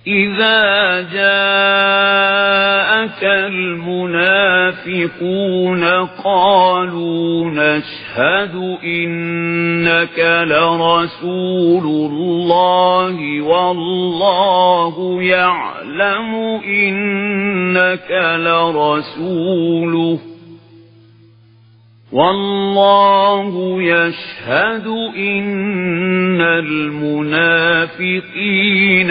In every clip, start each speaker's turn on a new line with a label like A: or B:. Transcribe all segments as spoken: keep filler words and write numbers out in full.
A: إذا جاءك المنافقون قالوا نشهد إنك لرسول الله والله يعلم إنك لرسوله والله يشهد إن المنافقين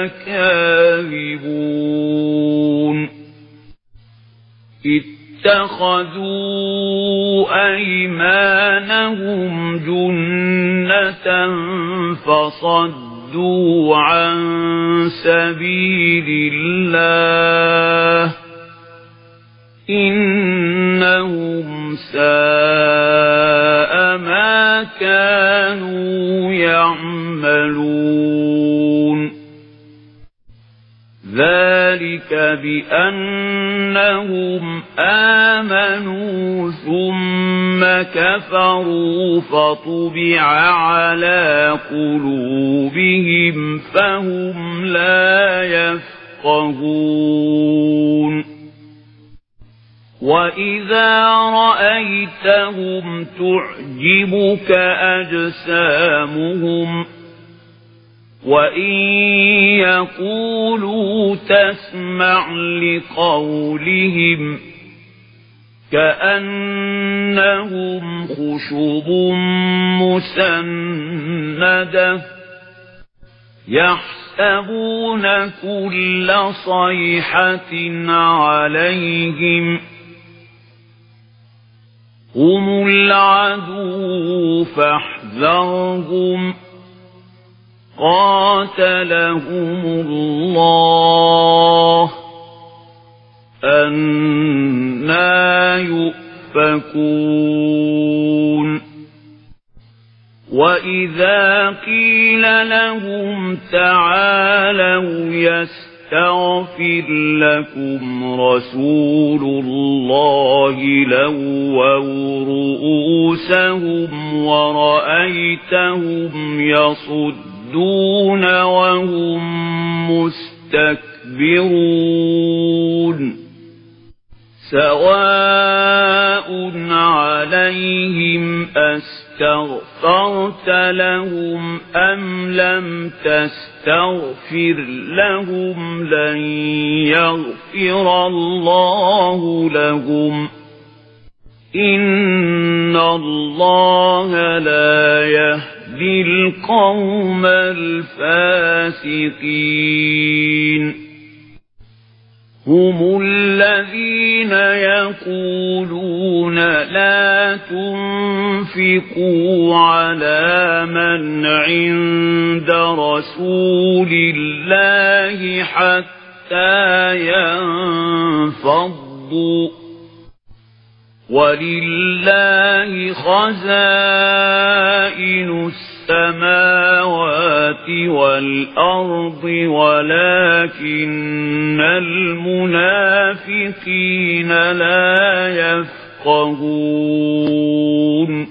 A: لكاذبون اتخذوا أيمانهم جنة فصدوا عن سبيل الله إنهم ساء ما كانوا يعملون ذلك بأنهم آمنوا ثم كفروا فطبع على قلوبهم فهم لا يفقهون وإذا رأيتهم تعجبك أجسامهم وإن يقولوا تسمع لقولهم كأنهم خشب مسندة يحسبون كل صيحة عليهم هم العدو فاحذرهم قاتلهم الله أنى يؤفكون وإذا قيل لهم تعالوا يستغفر لكم رسول الله لووا رؤوسهم ورأيتهم يصدون وهم مستكبرون سواء عليهم أستغفرت لهم أم لم تستغفر لهم لن يغفر الله لهم إن الله لا يهدي القوم الفاسقين هم الذين يقولون لا تنفقوا على من عند رسول الله حتى ينفضوا ولله خزائن السماوات والأرض ولكن المنافقين لا يفقهون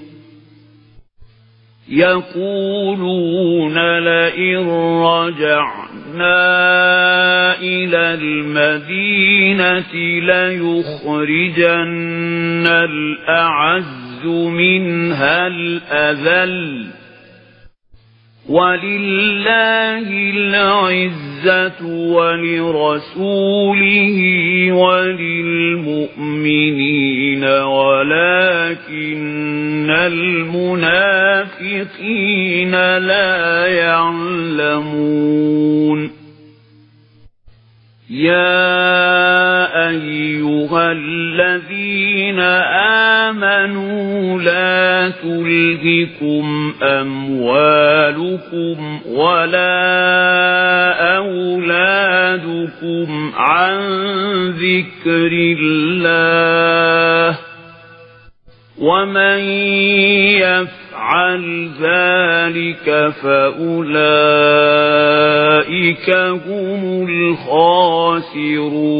A: يقولون لئن رجعنا إلى المدينة ليخرجن الأعز منها الأذل ولله العزة ولرسوله وللمؤمنين ولكن المنافقين لا يعلمون يا أيها الذين آمنوا لا تلهكم أموالكم ولا أولادكم عن ذكر الله ومن يفعل ذلك فأولئك هم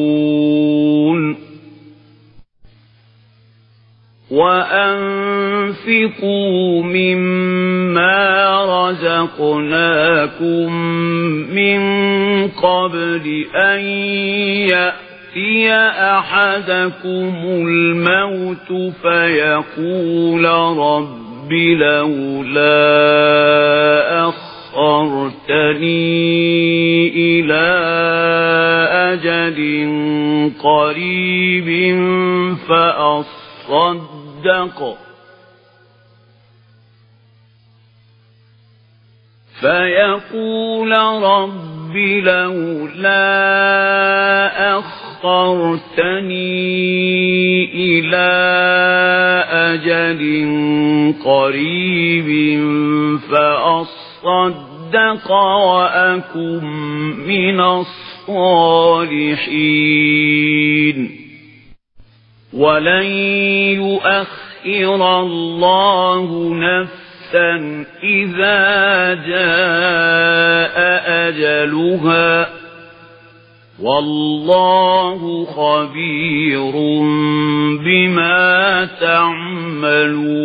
A: الخاسرون وأنفقوا وأنفقوا مما رزقناكم من قبل أن يأتي أحدكم الموت فيقول رب لولا أخرتني إلى أجل قريب فأصدق فيقول رب لولا أخرتني إلى أجل قريب فأصدق وأكن من الصالحين ولن يؤخر الله نفسا إذا جاء أجلها والله خبير بما تعملون